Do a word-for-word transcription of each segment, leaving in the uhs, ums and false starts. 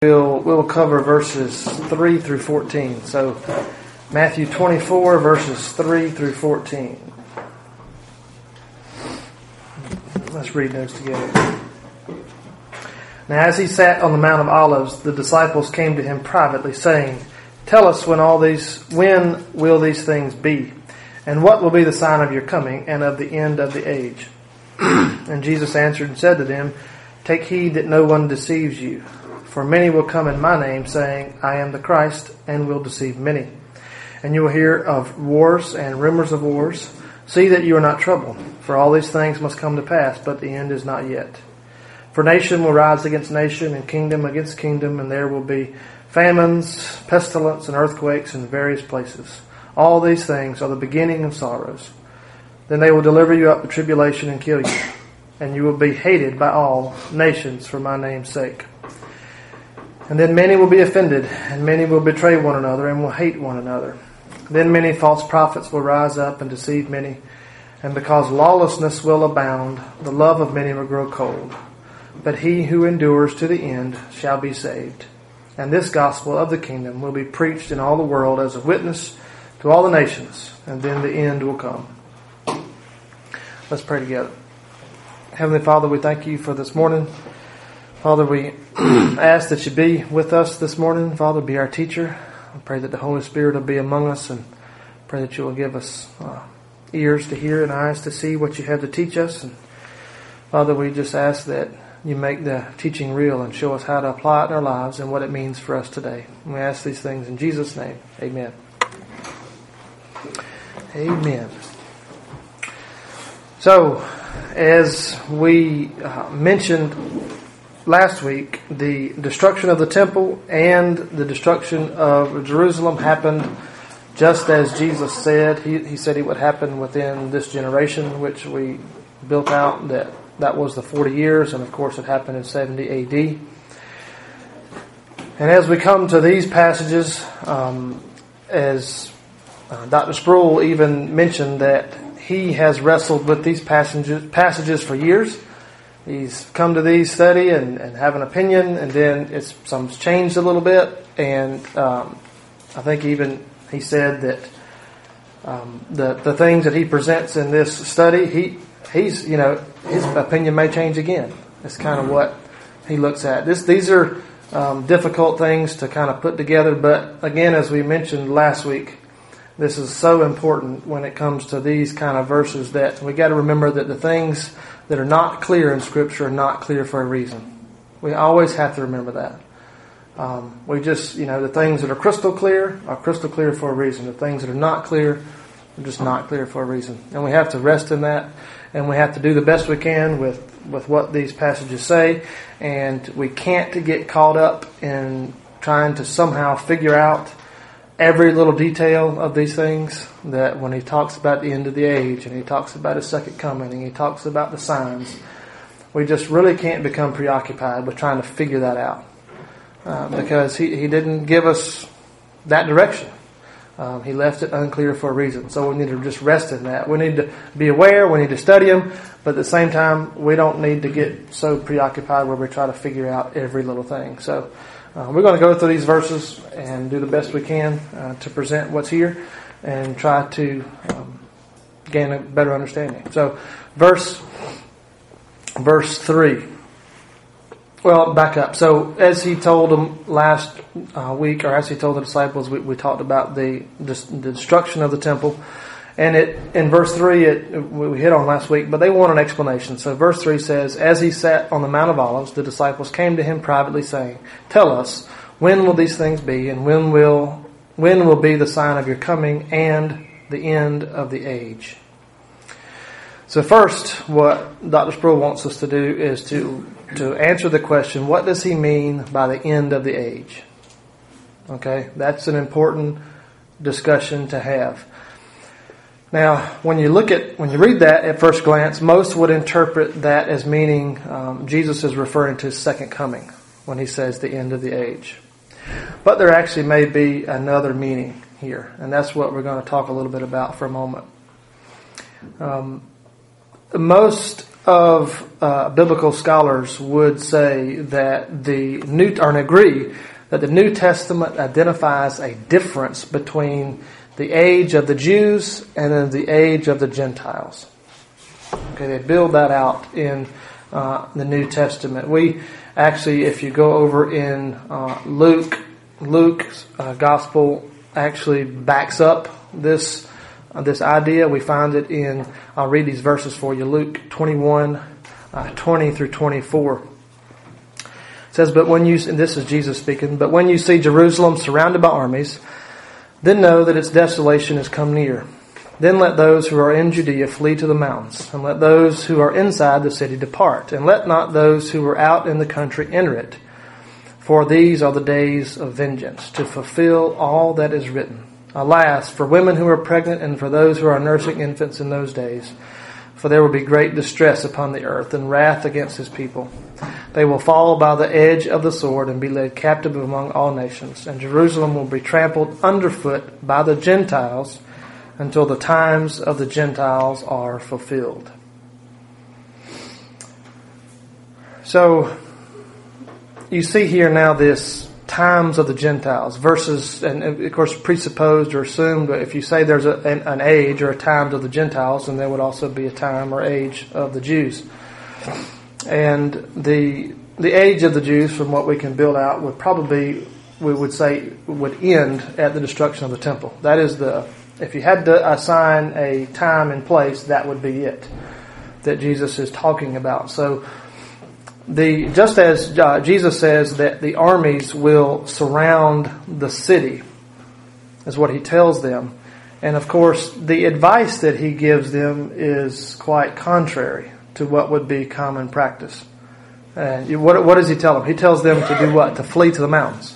We'll, we'll cover verses three through fourteen. So, Matthew twenty-four, verses three through fourteen. Let's read those together. Now, as he sat on the Mount of Olives, the disciples came to him privately, saying, "Tell us when all these, when will these things be? And what will be the sign of your coming and of the end of the age?" And Jesus answered and said to them, "Take heed that no one deceives you. For many will come in my name, saying, 'I am the Christ,' and will deceive many. And you will hear of wars and rumors of wars. See that you are not troubled, for all these things must come to pass, but the end is not yet. For nation will rise against nation, and kingdom against kingdom, and there will be famines, pestilence, and earthquakes in various places. All these things are the beginning of sorrows. Then they will deliver you up to tribulation and kill you, and you will be hated by all nations for my name's sake. And then many will be offended, and many will betray one another, and will hate one another. Then many false prophets will rise up and deceive many. And because lawlessness will abound, the love of many will grow cold. But he who endures to the end shall be saved. And this gospel of the kingdom will be preached in all the world as a witness to all the nations, and then the end will come." Let's pray together. Heavenly Father, we thank you for this morning. Father, we ask that you be with us this morning. Father, be our teacher. I pray that the Holy Spirit will be among us, and pray that you will give us uh, ears to hear and eyes to see what you have to teach us. And Father, we just ask that you make the teaching real and show us how to apply it in our lives and what it means for us today. And we ask these things in Jesus' name. Amen. Amen. So, as we uh, mentioned last week, the destruction of the temple and the destruction of Jerusalem happened just as Jesus said. He, he said it would happen within this generation, which we built out that that was the forty years, and of course it happened in seventy A D. And as we come to these passages, um, as uh, Doctor Sproul even mentioned that he has wrestled with these passages, passages for years. He's come to these, study, and, and have an opinion, and then it's some's changed a little bit. And um, I think even he said that um, the the things that he presents in this study, he he's you know his opinion may change again. It's kind of what he looks at. This these are um, difficult things to kind of put together, but again, as we mentioned last week, this is so important when it comes to these kind of verses that we got to remember that the things that are not clear in Scripture are not clear for a reason. We always have to remember that. Um, we just, you know, the things that are crystal clear are crystal clear for a reason. The things that are not clear are just not clear for a reason. And we have to rest in that, and we have to do the best we can with, with what these passages say. And we can't get caught up in trying to somehow figure out every little detail of these things, that when he talks about the end of the age, and he talks about his second coming, and he talks about the signs, we just really can't become preoccupied with trying to figure that out. Uh, because he, he didn't give us that direction. Um, he left it unclear for a reason. So we need to just rest in that. We need to be aware, we need to study them, but at the same time, we don't need to get so preoccupied where we try to figure out every little thing. So Uh, we're going to go through these verses and do the best we can uh, to present what's here and try to um, gain a better understanding. So, verse verse three. Well, back up. So, as he told them last uh, week, or as he told the disciples, we, we talked about the, the the destruction of the temple. And it in verse three, it, we hit on last week, but they want an explanation. So verse three says, "As he sat on the Mount of Olives, the disciples came to him privately, saying, 'Tell us, when will these things be, and when will when will be the sign of your coming and the end of the age?'" So first, what Doctor Sproul wants us to do is to to answer the question, what does he mean by the end of the age? Okay, that's an important discussion to have. Now, when you look at, when you read that at first glance, most would interpret that as meaning um, Jesus is referring to his second coming when he says the end of the age. But there actually may be another meaning here, and that's what we're going to talk a little bit about for a moment. Um, most of uh, biblical scholars would say that the New, or agree that the New Testament identifies a difference between the age of the Jews and then the age of the Gentiles. Okay, they build that out in uh, the New Testament. We actually, if you go over in uh, Luke, Luke's uh, gospel actually backs up this uh, this idea. We find it in, I'll read these verses for you, Luke twenty-one, uh, twenty through twenty-four. It says, but when you, and this is Jesus speaking, but when you see Jerusalem surrounded by armies, then know that its desolation has come near. Then let those who are in Judea flee to the mountains, and let those who are inside the city depart, and let not those who are out in the country enter it. For these are the days of vengeance, to fulfill all that is written. Alas, for women who are pregnant and for those who are nursing infants in those days, for there will be great distress upon the earth and wrath against his people. They will fall by the edge of the sword and be led captive among all nations, and Jerusalem will be trampled underfoot by the Gentiles until the times of the Gentiles are fulfilled. So, you see here now this times of the Gentiles versus, and of course presupposed or assumed, if you say there's a, an, an age or a time of the Gentiles, then there would also be a time or age of the Jews. And the the age of the Jews, from what we can build out, would probably, we would say, would end at the destruction of the temple. That is the, if you had to assign a time and place, that would be it that Jesus is talking about. So, The, just as uh, Jesus says that the armies will surround the city, is what he tells them. And of course, the advice that he gives them is quite contrary to what would be common practice. And what, what does he tell them? He tells them to do what? To flee to the mountains.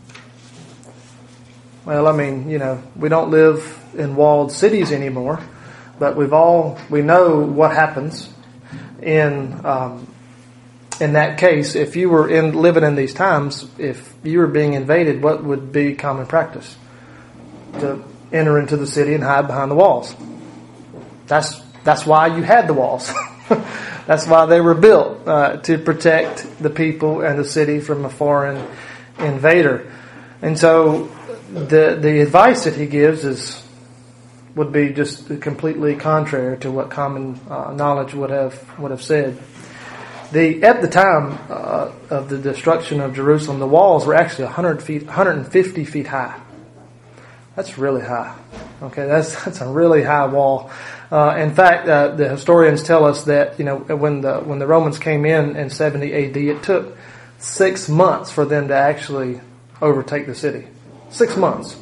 Well, I mean, you know, we don't live in walled cities anymore, but we've all, we know what happens in... Um, In that case, if you were in living in these times, if you were being invaded, what would be common practice? To enter into the city and hide behind the walls. That's that's why you had the walls. That's why they were built, uh, to protect the people and the city from a foreign invader. And so the the advice that he gives is would be just completely contrary to what common uh, knowledge would have would have said. The at the time uh, of the destruction of Jerusalem, the walls were actually one hundred feet, one hundred fifty feet high. That's really high. Okay, that's that's a really high wall. Uh, in fact, uh, the historians tell us that, you know, when the when the Romans came in in seventy A D, it took six months for them to actually overtake the city. Six months.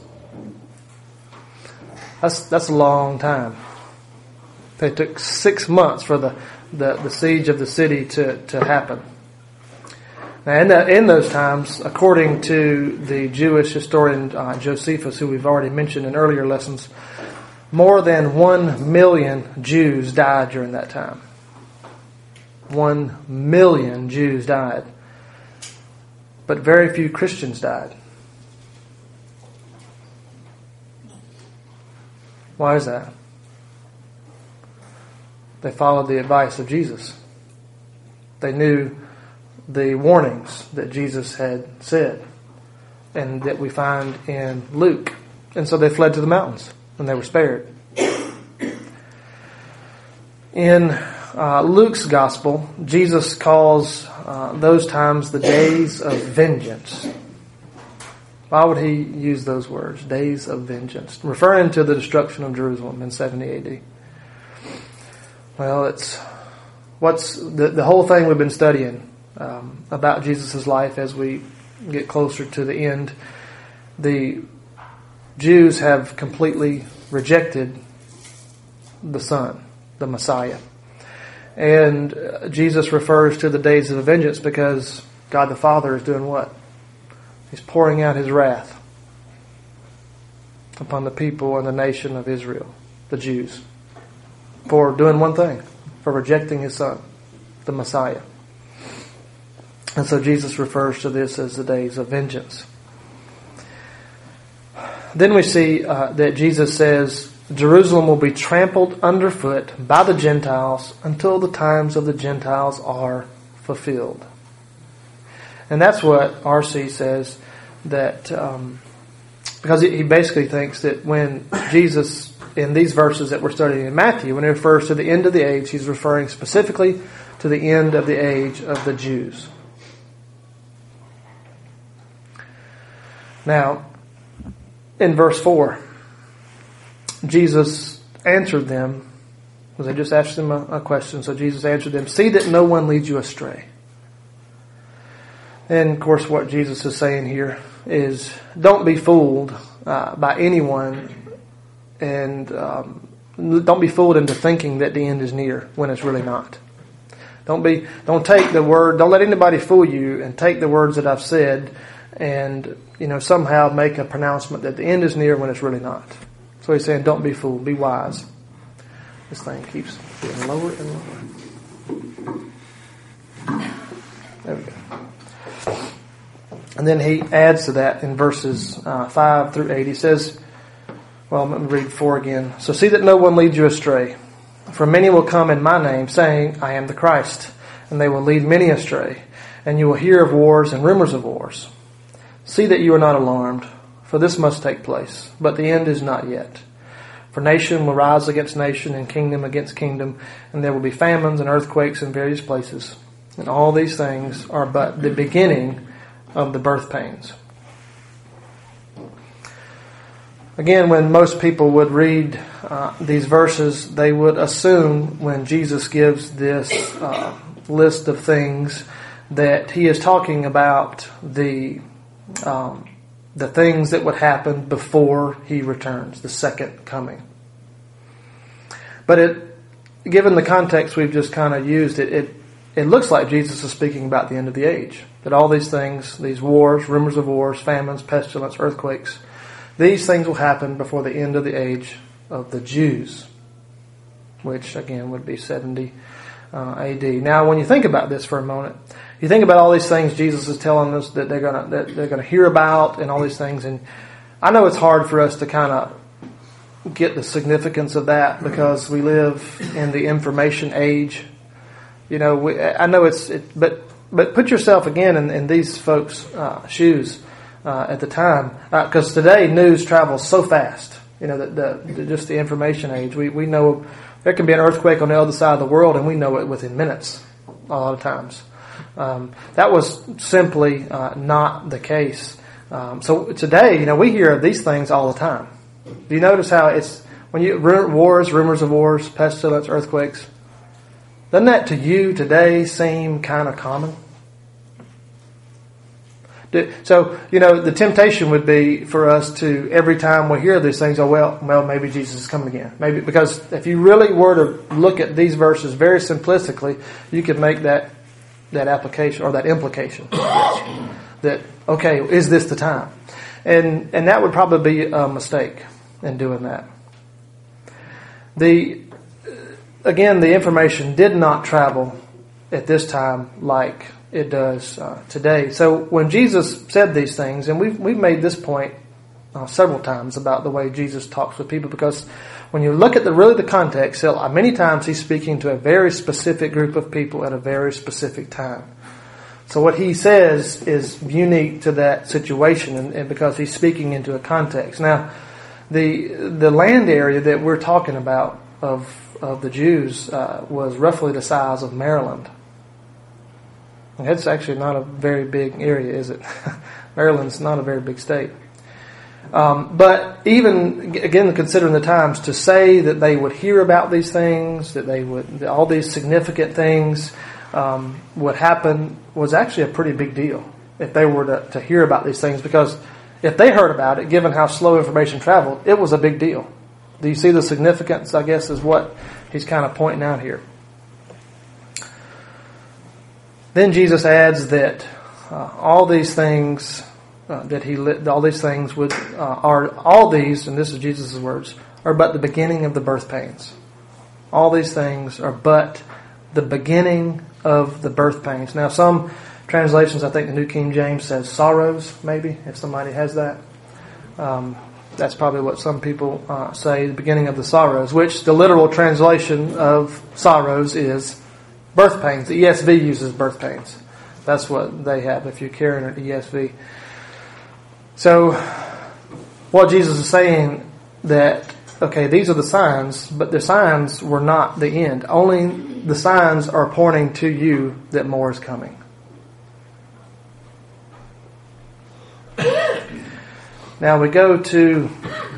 That's that's a long time. They took six months for the The, the siege of the city to, to happen. Now, in, the, in those times, according to the Jewish historian uh, Josephus, who we've already mentioned in earlier lessons, more than one million Jews died during that time. One million Jews died. But very few Christians died. Why is that? They followed the advice of Jesus. They knew the warnings that Jesus had said and that we find in Luke. And so they fled to the mountains and they were spared. In uh, Luke's gospel, Jesus calls uh, those times the days of vengeance. Why would he use those words? Days of vengeance. Referring to the destruction of Jerusalem in seventy A D. Well, it's what's the, the whole thing we've been studying um, about Jesus' life as we get closer to the end. The Jews have completely rejected the Son, the Messiah. And Jesus refers to the days of vengeance because God the Father is doing what? He's pouring out His wrath upon the people and the nation of Israel, the Jews, for doing one thing, for rejecting His Son, the Messiah. And so Jesus refers to this as the days of vengeance. Then we see uh, that Jesus says Jerusalem will be trampled underfoot by the Gentiles until the times of the Gentiles are fulfilled. And that's what R C says, that um, because he basically thinks that when Jesus, in these verses that we're studying in Matthew, when he refers to the end of the age, he's referring specifically to the end of the age of the Jews. Now, in verse four, Jesus answered them, because they just asked him a, a question. So Jesus answered them, "See that no one leads you astray." And of course what Jesus is saying here is, don't be fooled uh, by anyone, and um, don't be fooled into thinking that the end is near when it's really not. Don't be, don't take the word, don't let anybody fool you and take the words that I've said and, you know, somehow make a pronouncement that the end is near when it's really not. So he's saying, don't be fooled, be wise. This thing keeps getting lower and lower. There we go. And then he adds to that in verses uh, five through eight. He says, well, I'm going to read four again. "So see that no one leads you astray. For many will come in my name, saying, I am the Christ. And they will lead many astray. And you will hear of wars and rumors of wars. See that you are not alarmed, for this must take place. But the end is not yet. For nation will rise against nation, and kingdom against kingdom. And there will be famines and earthquakes in various places. And all these things are but the beginning of the birth pains." Again, when most people would read uh, these verses, they would assume when Jesus gives this uh, list of things that he is talking about the um, the things that would happen before he returns, the second coming. But it, given the context we've just kind of used, it, it it looks like Jesus is speaking about the end of the age. That all these things, these wars, rumors of wars, famines, pestilence, earthquakes, these things will happen before the end of the age of the Jews, which again would be seventy uh, A D. Now, when you think about this for a moment, you think about all these things Jesus is telling us that they're gonna that they're gonna hear about, and all these things. And I know it's hard for us to kind of get the significance of that because we live in the information age. You know, we, I know it's, it, but but put yourself again in, in these folks' uh, shoes. Uh, at the time, because uh, today news travels so fast. You know, the, the, the just the information age. We we know there can be an earthquake on the other side of the world, and we know it within minutes. A lot of times, um, that was simply uh, not the case. Um, so today, you know, we hear of these things all the time. Do you notice how it's when you wars, rumors of wars, pestilence, earthquakes? Doesn't that to you today seem kind of common? So, you know, the temptation would be for us to, every time we hear these things, oh, well, well, maybe Jesus is coming again. Maybe, because if you really were to look at these verses very simplistically, you could make that that application, or that implication, I guess, that, okay, is this the time? And and that would probably be a mistake in doing that. The Again, the information did not travel at this time like it does uh, today. So when Jesus said these things, and we've, we've made this point uh, several times about the way Jesus talks with people, because when you look at the really the context, uh, many times he's speaking to a very specific group of people at a very specific time. So what he says is unique to that situation, and, and because he's speaking into a context. Now, the the land area that we're talking about of of the Jews uh, was roughly the size of Maryland. It's actually not a very big area, is it? Maryland's not a very big state. Um, but even, again, considering the times, to say that they would hear about these things, that they would, that all these significant things um, would happen, was actually a pretty big deal if they were to, to hear about these things. Because if they heard about it, given how slow information traveled, it was a big deal. Do you see the significance, I guess, is what he's kind of pointing out here. Then Jesus adds that uh, all these things uh, that he lit, all these things would uh, are all these, and this is Jesus' words, are but the beginning of the birth pains. All these things are but the beginning of the birth pains. Now, some translations, I think the New King James says sorrows, maybe, if somebody has that. Um, That's probably what some people uh, say, the beginning of the sorrows, which the literal translation of sorrows is birth pains. The E S V uses birth pains. That's what they have if you're carrying an E S V. So what Jesus is saying that, okay, these are the signs, but the signs were not the end. Only the signs are pointing to you that more is coming. Now we go to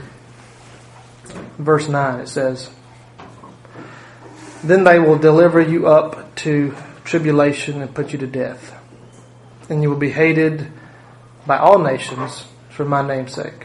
verse nine. It says, "Then they will deliver you up to tribulation and put you to death. And you will be hated by all nations for my name's sake."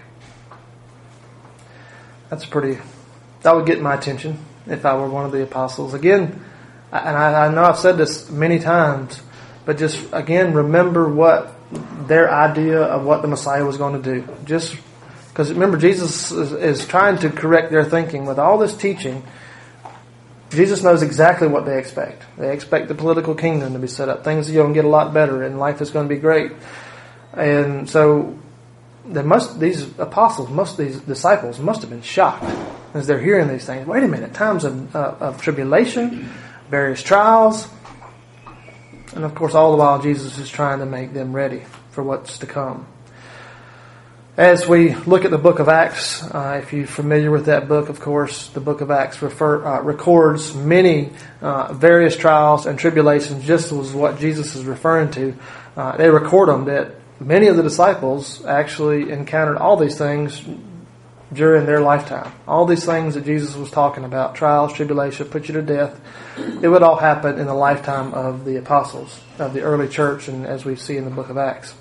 That's pretty, that would get my attention if I were one of the apostles. Again, and I, I know I've said this many times, but just again, remember what their idea of what the Messiah was going to do. Just because remember, Jesus is, is trying to correct their thinking with all this teaching. Jesus knows exactly what they expect. They expect the political kingdom to be set up. Things are going to get a lot better and life is going to be great. And so they must, these apostles, must these disciples must have been shocked as they're hearing these things. Wait a minute, times of, uh, of tribulation, various trials. And of course, all the while Jesus is trying to make them ready for what's to come. As we look at the book of Acts, uh, if you're familiar with that book, of course, the book of Acts refer, uh, records many uh, various trials and tribulations, just as what Jesus is referring to. Uh, they record them that many of the disciples actually encountered all these things during their lifetime. All these things that Jesus was talking about, trials, tribulation, put you to death, it would all happen in the lifetime of the apostles, of the early church, and as we see in the book of Acts.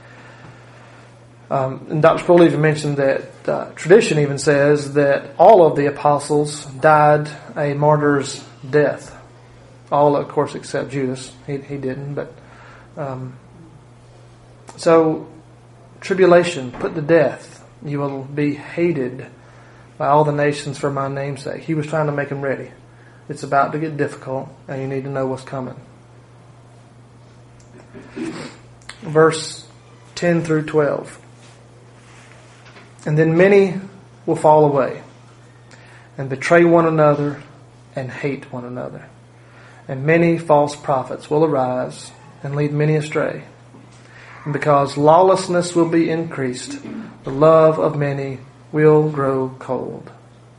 Um, and Doctor Sproul even mentioned that uh, tradition even says that all of the apostles died a martyr's death. All, of course, except Judas. He, he didn't. But um, so, tribulation, put to death. You will be hated by all the nations for my name's sake. He was trying to make them ready. It's about to get difficult, and you need to know what's coming. Verse ten through twelve. "And then many will fall away and betray one another and hate one another. And many false prophets will arise and lead many astray. And because lawlessness will be increased, the love of many will grow cold."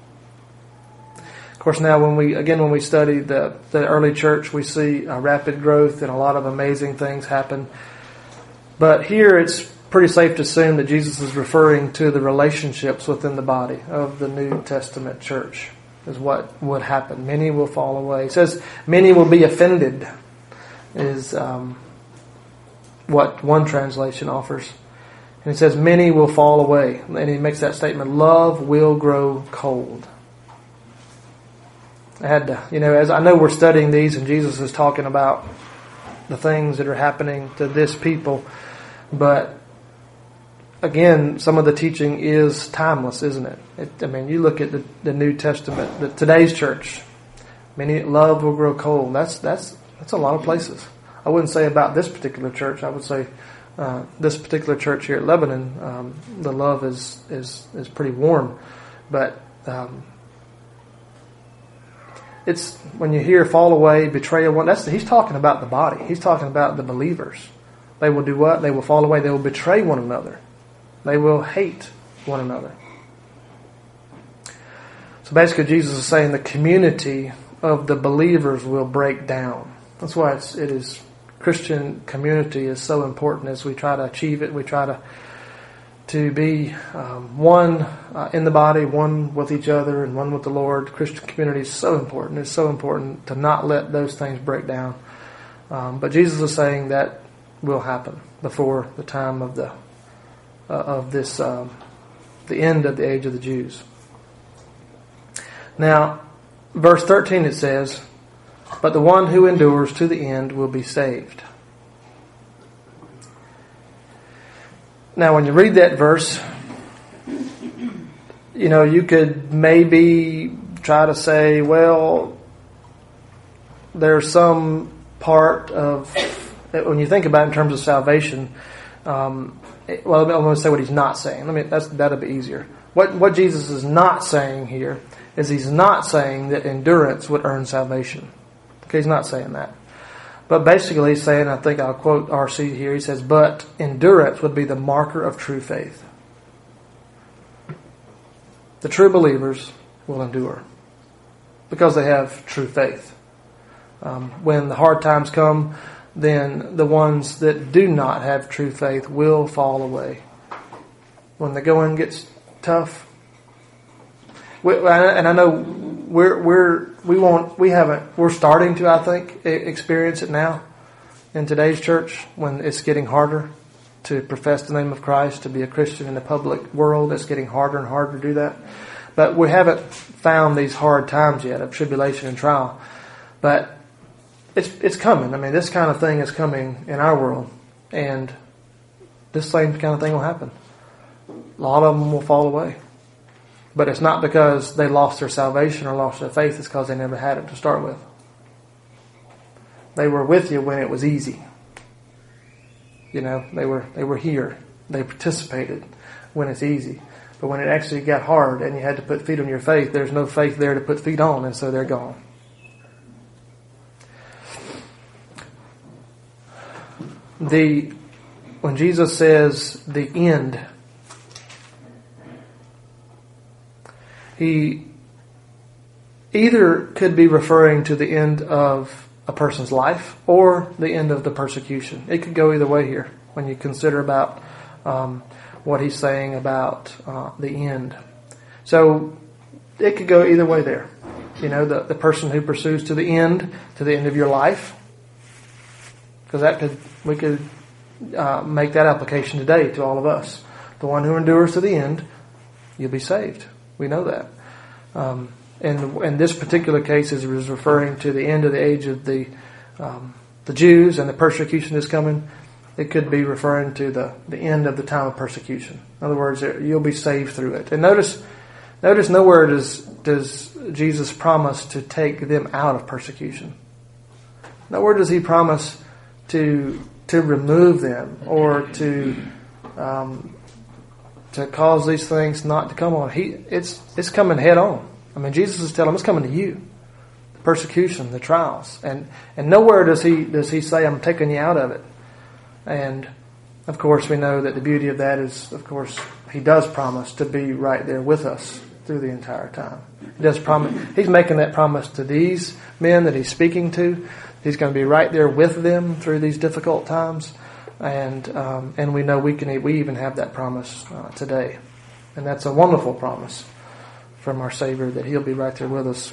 Of course, now when we, again, when we study the, the early church, we see a rapid growth and a lot of amazing things happen. But here it's pretty safe to assume that Jesus is referring to the relationships within the body of the New Testament church is what would happen. Many will fall away. He says many will be offended is um, what one translation offers. And he says many will fall away. And he makes that statement, love will grow cold. I had to, you know, as I know we're studying these and Jesus is talking about the things that are happening to this people, but again, some of the teaching is timeless, isn't it? it I mean, you look at the, the New Testament, the, today's church, many love will grow cold. That's that's that's a lot of places. I wouldn't say about this particular church. I would say uh, this particular church here at Lebanon, um, the love is is is pretty warm, but um, it's when you hear fall away, betrayal. One that's he's talking about the body. He's talking about the believers. They will do what? They will fall away. They will betray one another. They will hate one another. So basically Jesus is saying the community of the believers will break down. That's why it's, it is Christian community is so important as we try to achieve it. We try to to be um, one uh, in the body, one with each other, and one with the Lord. Christian community is so important. It's so important to not let those things break down. Um, but Jesus is saying that will happen before the time of the uh, of this um, the end of the age of the Jews. Now, verse thirteen it says, "But the one who endures to the end will be saved." Now, when you read that verse, you know, you could maybe try to say, well, there's some part of, when you think about it in terms of salvation, um, well, I'm going to say what he's not saying. Let me, that's, that'll be easier. What, what Jesus is not saying here is he's not saying that endurance would earn salvation. Okay, he's not saying that. But basically he's saying, I think I'll quote R C here, he says, but endurance would be the marker of true faith. The true believers will endure because they have true faith. Um, when the hard times come, then the ones that do not have true faith will fall away. When the going gets tough, we, and I know we're we're we won't we haven't we're starting to I think experience it now in today's church when it's getting harder to profess the name of Christ, to be a Christian in the public world. It's getting harder and harder to do that. But we haven't found these hard times yet of tribulation and trial. But it's it's coming. I mean, this kind of thing is coming in our world, and this same kind of thing will happen. A lot of them will fall away. But it's not because they lost their salvation or lost their faith. It's because they never had it to start with. They were with you when it was easy. You know, they were they were here. They participated when it's easy. But when it actually got hard and you had to put feet on your faith, there's no faith there to put feet on, and so they're gone. The when Jesus says the end, he either could be referring to the end of a person's life or the end of the persecution. It could go either way here when you consider about um, what he's saying about uh, the end. So it could go either way there. You know, the, the person who pursues to the end, to the end of your life, because that could we could uh, make that application today to all of us. The one who endures to the end, you'll be saved. We know that. Um, and in this particular case, it was referring to the end of the age of the um, the Jews and the persecution is coming. It could be referring to the, the end of the time of persecution. In other words, you'll be saved through it. And notice, notice nowhere does does Jesus promise to take them out of persecution. Nowhere does he promise to to remove them or to um, to cause these things not to come on. He it's it's coming head on. I mean, Jesus is telling them it's coming to you. The persecution, the trials, and and nowhere does he does he say I'm taking you out of it. And of course, we know that the beauty of that is, of course, he does promise to be right there with us through the entire time. He does promise. He's making that promise to these men that he's speaking to. He's going to be right there with them through these difficult times, and um, and we know we can we even have that promise uh, today, and that's a wonderful promise from our Savior that he'll be right there with us.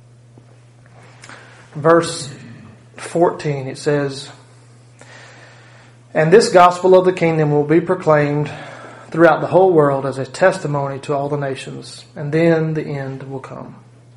Verse fourteen, it says, "And this gospel of the kingdom will be proclaimed throughout the whole world as a testimony to all the nations, and then the end will come."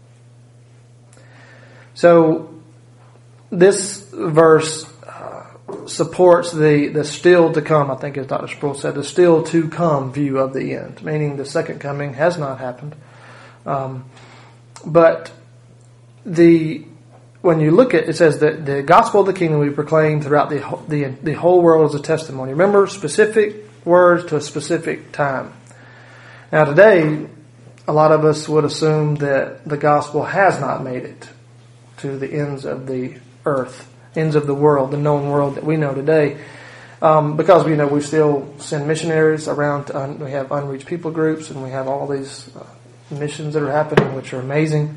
So this verse uh, supports the, the still to come, I think as Doctor Sproul said, the still to come view of the end, meaning the second coming has not happened. Um, but the when you look at it, says that the gospel of the kingdom will be proclaimed throughout the, the, the whole world as a testimony. Remember, specific words to a specific time. Now today, a lot of us would assume that the gospel has not made it to the ends of the earth, ends of the world, the known world that we know today. Um, because we know we still send missionaries around, to un, we have unreached people groups, and we have all these uh, missions that are happening, which are amazing.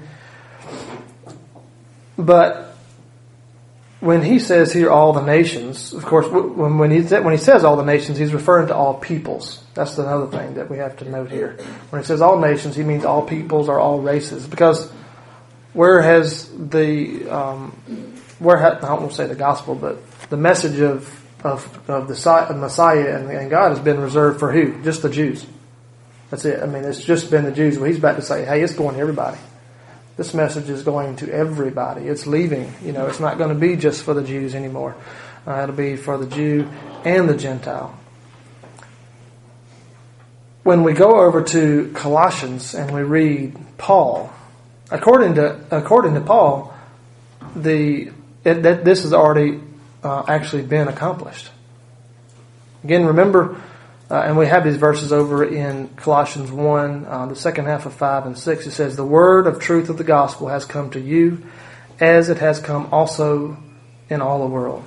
But when he says here all the nations, of course, when, when, he, when he says all the nations, he's referring to all peoples. That's another thing that we have to note here. When he says all nations, he means all peoples or all races. Because where has the, um, where ha, I won't say the gospel, but the message of, of, of the Messiah and, and God has been reserved for who? Just the Jews. That's it. I mean, it's just been the Jews. Well, he's about to say, hey, it's going to everybody. This message is going to everybody. It's leaving. You know, it's not going to be just for the Jews anymore. Uh, it'll be for the Jew and the Gentile. When we go over to Colossians and we read Paul, according to according to Paul, the it, that this has already uh, actually been accomplished. Again, remember Uh, and we have these verses over in Colossians one, uh, the second half of five and six. It says, "The word of truth of the gospel has come to you, as it has come also in all the world."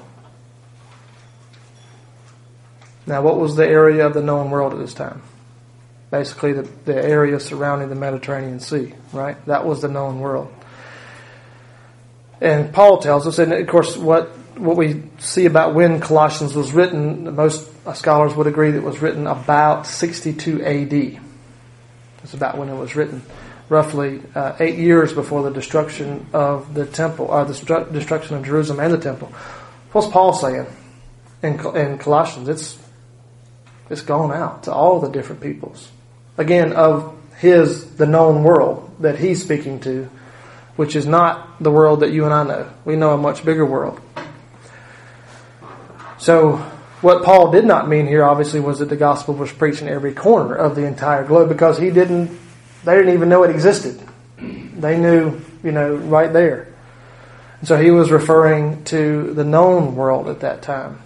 Now, what was the area of the known world at this time? Basically, the, the area surrounding the Mediterranean Sea, right? That was the known world. And Paul tells us, and of course, what what we see about when Colossians was written, most scholars would agree that it was written about sixty-two A D. That's about when it was written, roughly uh, eight years before the destruction of the temple, or the stru- destruction of Jerusalem and the temple. What's Paul saying in, in Colossians? It's it's gone out to all the different peoples. Again, of his the known world that he's speaking to, which is not the world that you and I know. We know a much bigger world. So, what Paul did not mean here, obviously, was that the gospel was preached in every corner of the entire globe, because he didn't, they didn't even know it existed. They knew, you know, right there. And so he was referring to the known world at that time.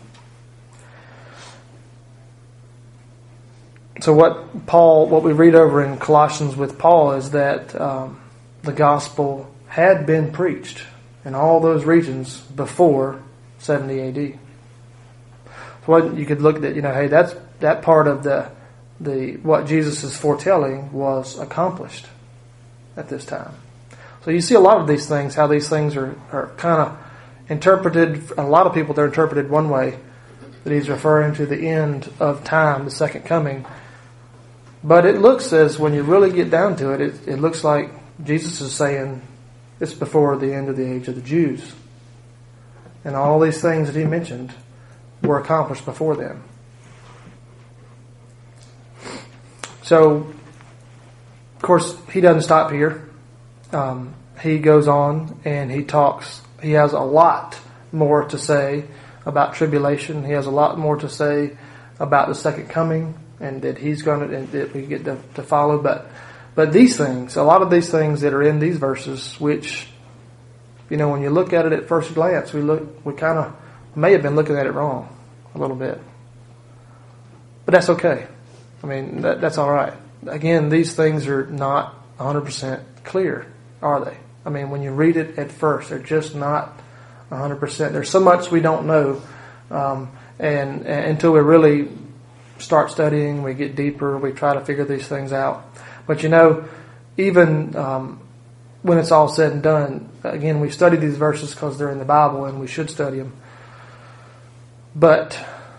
So what Paul, what we read over in Colossians with Paul is that um, the gospel had been preached in all those regions before seventy A D. So what you could look at, you know, hey, that's that part of the the what Jesus is foretelling was accomplished at this time. So you see a lot of these things, how these things are, are kind of interpreted. A lot of people, they're interpreted one way, that he's referring to the end of time, the second coming. But it looks as, when you really get down to it, it, it looks like Jesus is saying it's before the end of the age of the Jews. And all these things that he mentioned were accomplished before them. So, of course, he doesn't stop here. Um, he goes on and he talks. He has a lot more to say about tribulation. He has a lot more to say about the second coming, and that he's going to, and that we get to, to follow. But, but these things, a lot of these things that are in these verses, which, you know, when you look at it at first glance, we look, we kind of may have been looking at it wrong a little bit. But that's okay. I mean, that, that's all right. Again, these things are not one hundred percent clear, are they? I mean, when you read it at first, they're just not one hundred percent. There's so much we don't know, um, and, and until we really start studying, we get deeper, we try to figure these things out. But you know, even um, when it's all said and done, again, we study these verses because they're in the Bible and we should study them. But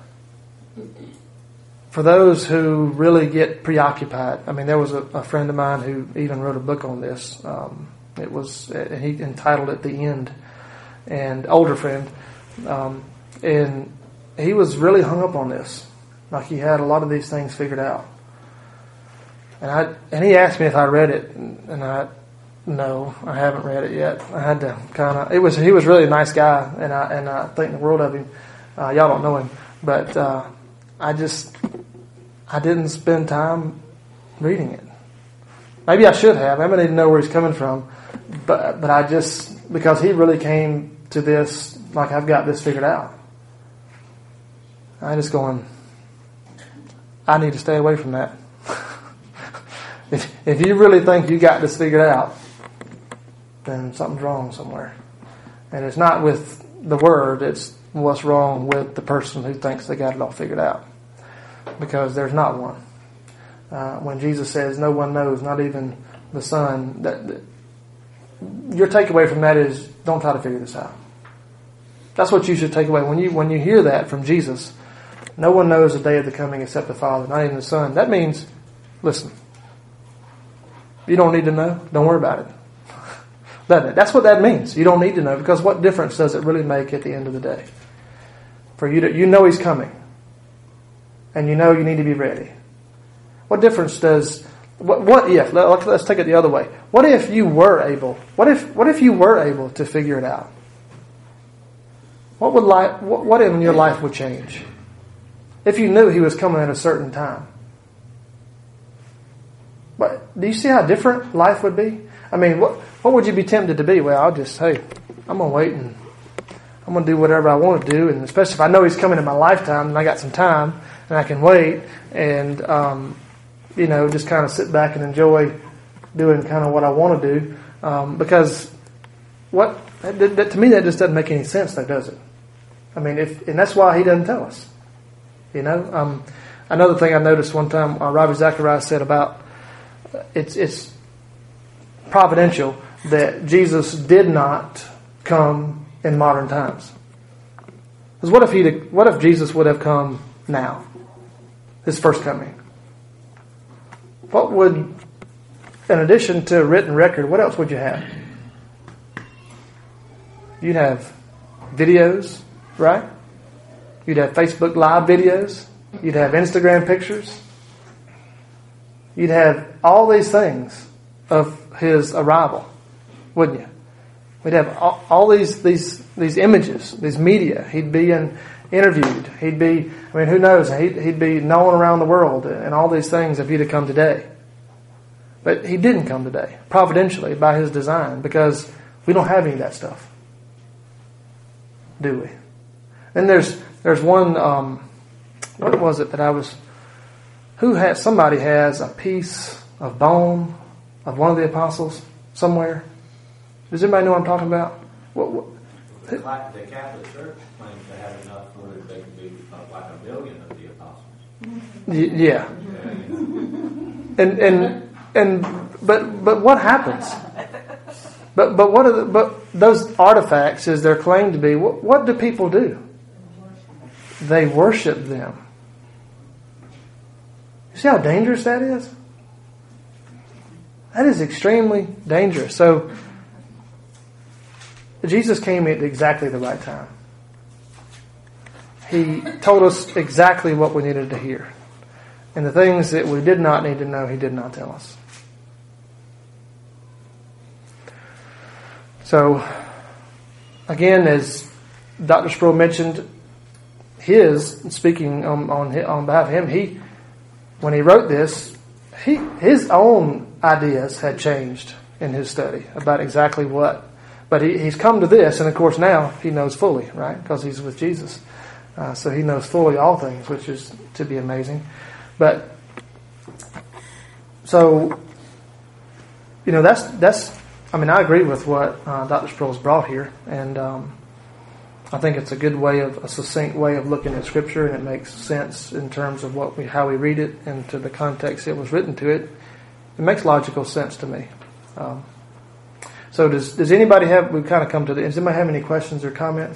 for those who really get preoccupied, I mean, there was a, a friend of mine who even wrote a book on this. Um, it was, he entitled it "The End," and older friend, um, and he was really hung up on this. Like he had a lot of these things figured out. And I and he asked me if I read it, and, and I no, I haven't read it yet. I had to kind of. It was he was really a nice guy, and I and I think the world of him. Uh, y'all don't know him, but uh, I just I didn't spend time reading it. Maybe I should have. I didn't even know where he's coming from, but but I just because he really came to this like I've got this figured out. I just going. I need to stay away from that. if, if you really think you got this figured out, then something's wrong somewhere. And it's not with the word, it's what's wrong with the person who thinks they got it all figured out. Because there's not one. Uh, when Jesus says no one knows, not even the Son, that, that your takeaway from that is don't try to figure this out. That's what you should take away. When you when you hear that from Jesus, no one knows the day of the coming except the Father, not even the Son. That means, listen, you don't need to know. Don't worry about it. Doesn't it? That's what that means. You don't need to know, because what difference does it really make at the end of the day? For you to, you know He's coming, and you know you need to be ready. What difference does what, what if? Let, let's take it the other way. What if you were able? What if what if you were able to figure it out? What would life? What, what in your life would change? If you knew He was coming at a certain time. But do you see how different life would be? I mean, what what would you be tempted to be? Well, I'll just, hey, I'm going to wait and I'm going to do whatever I want to do. And especially if I know He's coming in my lifetime and I got some time, and I can wait and, um, you know, just kind of sit back and enjoy doing kind of what I want to do. Um, because what, that, that, to me, that just doesn't make any sense, though, does it? I mean, if, and that's why he doesn't tell us. You know, um, another thing I noticed one time, uh, Ravi Zacharias said about uh, it's it's providential that Jesus did not come in modern times. Because what if he what if Jesus would have come now, his first coming? What would, in addition to a written record, what else would you have? You'd have videos, right? You'd have Facebook Live videos. You'd have Instagram pictures. You'd have all these things of his arrival, wouldn't you? We'd have all, all these these these images, these media. He'd be in, interviewed. He'd be, I mean, who knows? He'd, he'd be known around the world and all these things if he'd have come today. But he didn't come today, providentially, by his design, because we don't have any of that stuff, do we? Then there's there's one, um, what was it that I was, who has, somebody has a piece of bone of one of the apostles somewhere. Does anybody know what I'm talking about? What, what, the, the Catholic Church claims to have enough where they could be like a billion of the apostles. Y- yeah. And, and, and, but, but what happens? But, but what are the, but those artifacts, as they're claimed to be, what, what do people do? They worship them. You see how dangerous that is? That is extremely dangerous. So, Jesus came at exactly the right time. He told us exactly what we needed to hear. And the things that we did not need to know, He did not tell us. So, again, as Doctor Sproul mentioned, his, speaking on, on, on behalf of him, he, when he wrote this, he, his own ideas had changed in his study about exactly what. But he, he's come to this, and of course now he knows fully, right? Because he's with Jesus. Uh, so he knows fully all things, which is to be amazing. But, so, you know, that's, that's I mean, I agree with what uh, Doctor Sproul's brought here. And um, I think it's a good way of, a succinct way of looking at Scripture, and it makes sense in terms of what we, how we read it and to the context it was written to it. It makes logical sense to me. Um, So does does anybody have, we've kind of come to the, does anybody have any questions or comments?